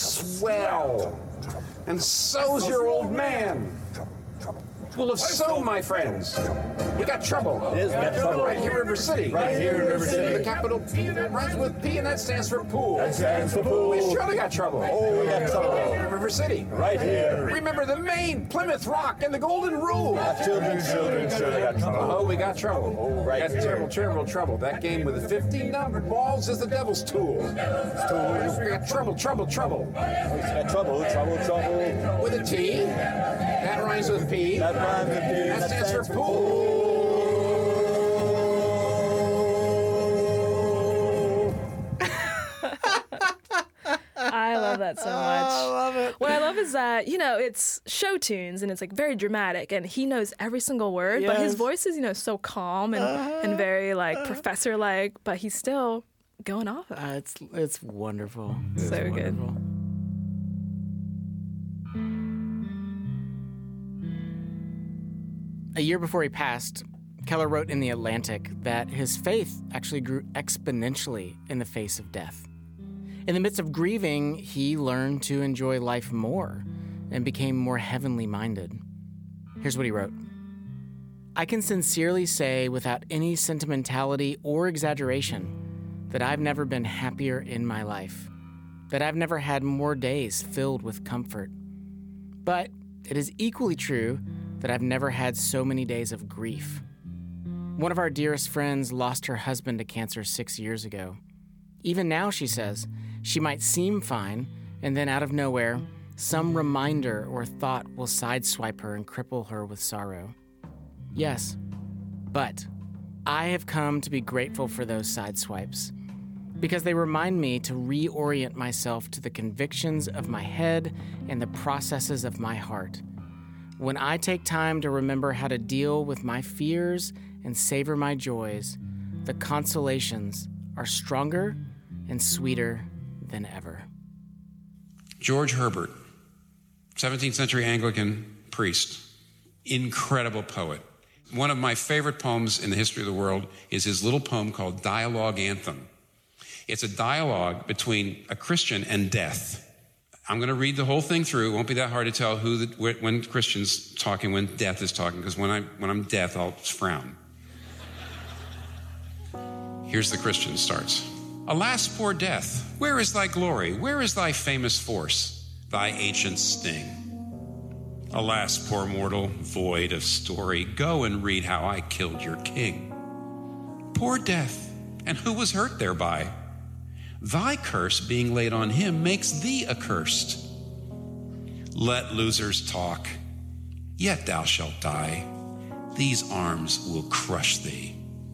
swell and so's your old man. Well, if so, my friends, we got trouble. It is got trouble. Right here in River City. Right here in River City. The capital P that rhymes with P, and that stands for pool. That stands for pool. We surely got trouble. Oh, we got trouble. River City. Right here. Remember the Maine, Plymouth Rock, and the Golden Rule. Our children surely got trouble. Oh, we got trouble. Oh, right That's here. terrible trouble. That game with the 15 numbered balls is the devil's tool. We got trouble. We got trouble. With a T. That rhymes with P. That rhymes with P. That stands for pool. I love that so much. I love it. What I love is that, you know, it's show tunes and it's like very dramatic and he knows every single word, but his voice is, you know, so calm and very like professor-like, but he's still going off. It's wonderful. So good. A year before he passed, Keller wrote in The Atlantic that his faith actually grew exponentially in the face of death. In the midst of grieving, he learned to enjoy life more and became more heavenly minded. Here's what he wrote. I can sincerely say without any sentimentality or exaggeration that I've never been happier in my life, that I've never had more days filled with comfort. But it is equally true that I've never had so many days of grief. One of our dearest friends lost her husband to cancer 6 years ago. Even now, she says, she might seem fine, and then out of nowhere, some reminder or thought will sideswipe her and cripple her with sorrow. Yes, but I have come to be grateful for those sideswipes, because they remind me to reorient myself to the convictions of my head and the processes of my heart. When I take time to remember how to deal with my fears and savor my joys, the consolations are stronger and sweeter than ever. George Herbert, 17th century Anglican priest, incredible poet. One of my favorite poems in the history of the world is his little poem called Dialogue Anthem. It's a dialogue between a Christian and death. I'm going to read the whole thing through. It won't be that hard to tell when Christian's talking, when death is talking, because when I'm death, I'll frown. Here's the Christian starts. Alas, poor death, where is thy glory? Where is thy famous force, thy ancient sting? Alas, poor mortal, void of story, go and read how I killed your king. Poor death, and who was hurt thereby? Thy curse being laid on him makes thee accursed. Let losers talk, yet thou shalt die. These arms will crush thee.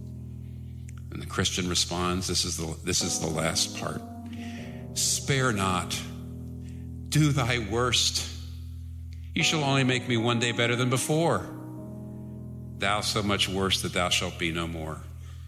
And the Christian responds, this is the last part. Spare not, do thy worst. You shall only make me one day better than before. Thou so much worse that thou shalt be no more.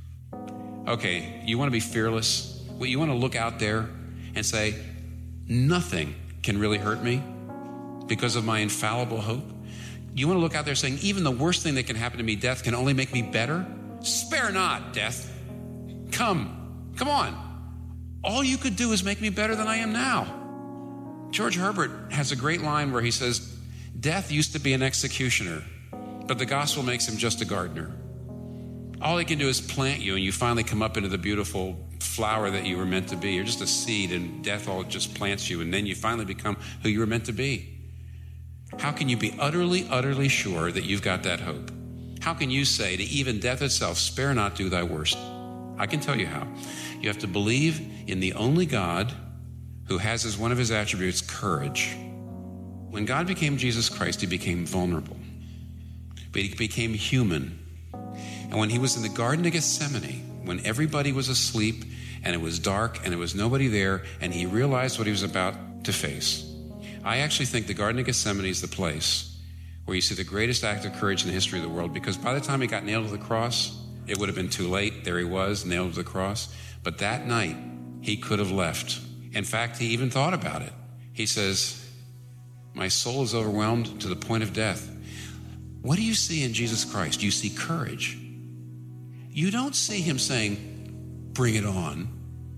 Okay, you want to be fearless? Well, you want to look out there and say, nothing can really hurt me because of my infallible hope? You want to look out there saying, even the worst thing that can happen to me, death, can only make me better? Spare not, death. Come on. All you could do is make me better than I am now. George Herbert has a great line where he says, death used to be an executioner, but the gospel makes him just a gardener. All he can do is plant you, and you finally come up into the beautiful flower that you were meant to be. You're just a seed, and death all just plants you, and then you finally become who you were meant to be. How can you be utterly, utterly sure that you've got that hope? How can you say to even death itself, spare not, do thy worst? I can tell you how. You have to believe in the only God who has as one of his attributes courage. When God became Jesus Christ, he became vulnerable, but he became human. And when he was in the Garden of Gethsemane, when everybody was asleep and it was dark and there was nobody there, and he realized what he was about to face, I actually think the Garden of Gethsemane is the place where you see the greatest act of courage in the history of the world, because by the time he got nailed to the cross, it would have been too late. There he was, nailed to the cross. But that night, he could have left. In fact, he even thought about it. He says, my soul is overwhelmed to the point of death. What do you see in Jesus Christ? You see courage. You don't see him saying, bring it on.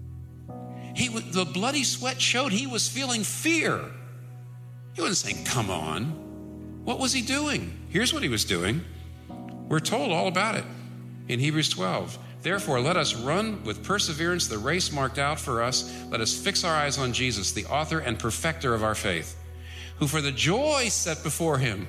The bloody sweat showed he was feeling fear. He wasn't saying, come on. What was he doing? Here's what he was doing. We're told all about it in Hebrews 12. Therefore, let us run with perseverance the race marked out for us. Let us fix our eyes on Jesus, the author and perfecter of our faith, who for the joy set before him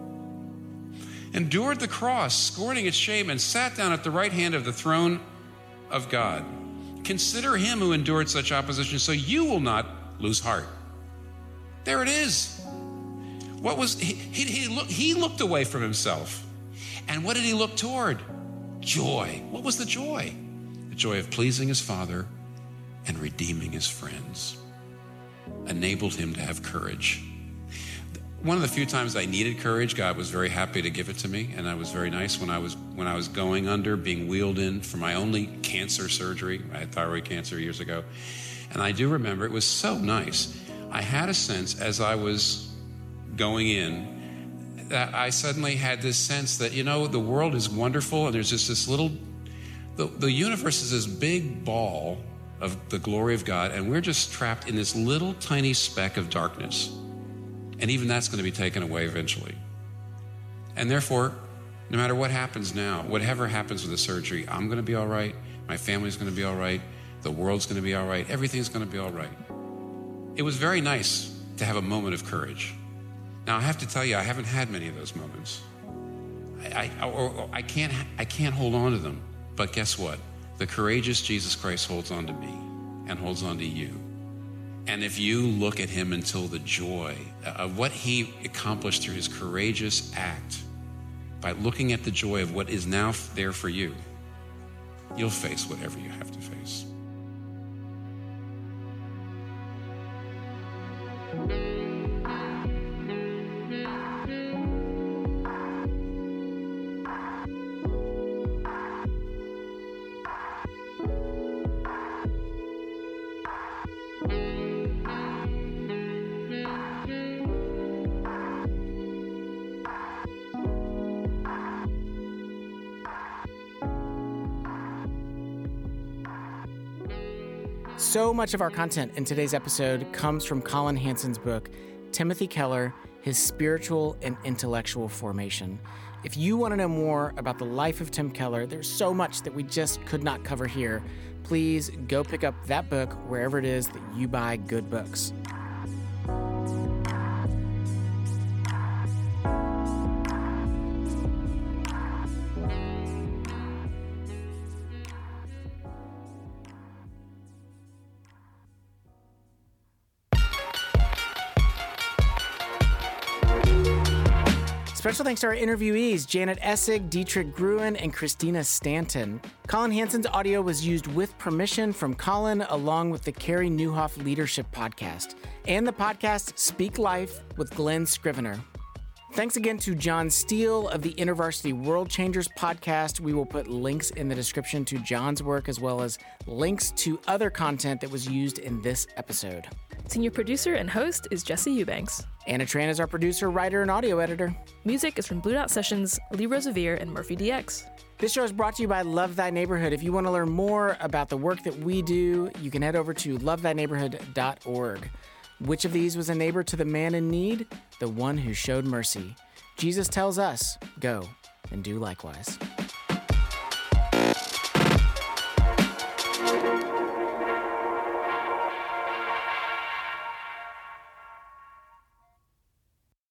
endured the cross, scorning its shame, and sat down at the right hand of the throne of God. Consider him who endured such opposition, so you will not lose heart. There it is. What was he looked away from himself. And what did he look toward? Joy. What was the joy? The joy of pleasing his Father and redeeming his friends. Enabled him to have courage. One of the few times I needed courage, God was very happy to give it to me, and that was very nice when I was going under, being wheeled in for my only cancer surgery. I had thyroid cancer years ago. And I do remember it was so nice. I had a sense as I was going in that I suddenly had this sense that, the world is wonderful, and there's just this little, the universe is this big ball of the glory of God, and we're just trapped in this little tiny speck of darkness. And even that's going to be taken away eventually. And therefore, no matter what happens now, whatever happens with the surgery, I'm going to be all right. My family's going to be all right. The world's going to be all right. Everything's going to be all right. It was very nice to have a moment of courage. Now, I have to tell you, I haven't had many of those moments. I can't hold on to them. But guess what? The courageous Jesus Christ holds on to me and holds on to you. And if you look at him until the joy of what he accomplished through his courageous act, by looking at the joy of what is now there for you, you'll face whatever you have to face. So much of our content in today's episode comes from Collin Hansen's book, Timothy Keller, His Spiritual and Intellectual Formation. If you want to know more about the life of Tim Keller, there's so much that we just could not cover here. please go pick up that book wherever it is that you buy good books. Special thanks to our interviewees, Janet Essig, Dietrich Gruen, and Christina Stanton. Colin Hansen's audio was used with permission from Colin, along with the Carey Nieuwhof Leadership Podcast, and the podcast Speak Life with Glenn Scrivener. Thanks again to John Steele of the InterVarsity World Changers podcast. We will put links in the description to John's work, as well as links to other content that was used in this episode. Senior producer and host is Jesse Eubanks. Anna Tran is our producer, writer, and audio editor. Music is from Blue Dot Sessions, Lee Rosevere, and Murphy DX. This show is brought to you by Love Thy Neighborhood. If you want to learn more about the work that we do, you can head over to lovethyneighborhood.org. Which of these was a neighbor to the man in need? The one who showed mercy. Jesus tells us, go and do likewise.